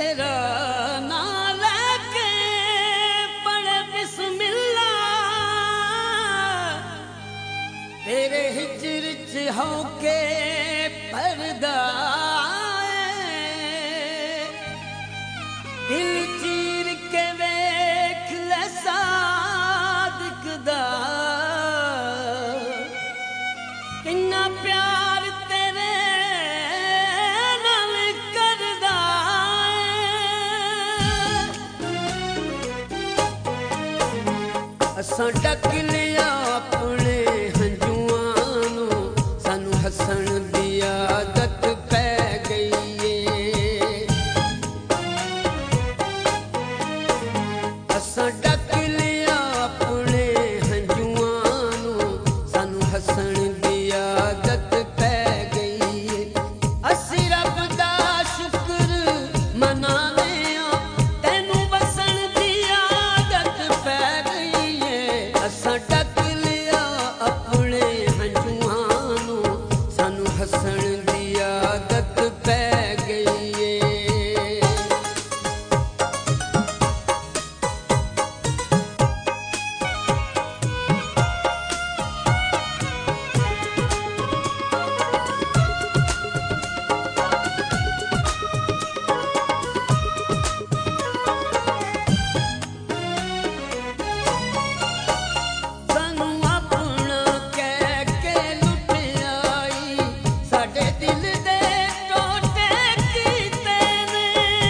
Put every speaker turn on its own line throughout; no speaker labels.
तेरा नाम लेके पढ़े बिस्मिल्लाह, तेरे हिजर च होके पर्दा दिल चीर के वेख ले सादिक दा किन्ना प्यार तेरे नाल करदा असां ढक लिया अपने हंजुआं नूं सानू हसन दी आदत पै गई है। असां ढक लिया अपने हंजुआं नूं सानू हसन दी आदत पै गई है। असीं रब दा शुक्र मनाने तेनू वसन दी आदत पै गई है। असां ढक लिया अपने हंजुआं नूं सानू हसन दी आदत पै गई है। सानू अपना कह के लुट आई साडे दिल दे टोटे कीते ने।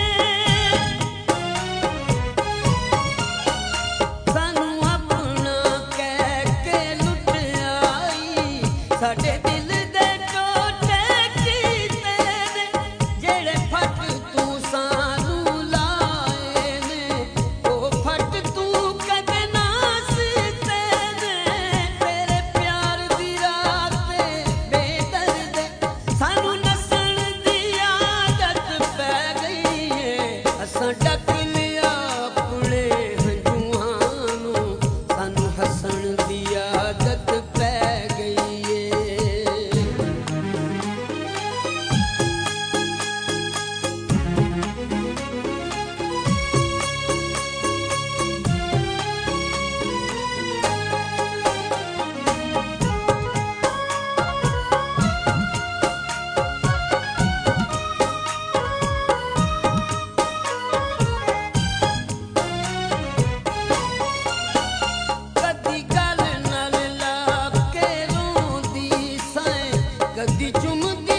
सानू अपना कह के लुट आई साडे दिल दे टोटे कीते ने। जेड़े फट तू सानू लाए ने ओ फट तू कदे ना सीते ने। तेरे प्यार दी रात बेदर्द सानू नसन दी आदत पै गई है। असां ढक लिया अपने हंजुआं नूं सानू हसन दी आदत पै गई है। कदी गल नाल ला के रोंदी सैं कदी चुमदी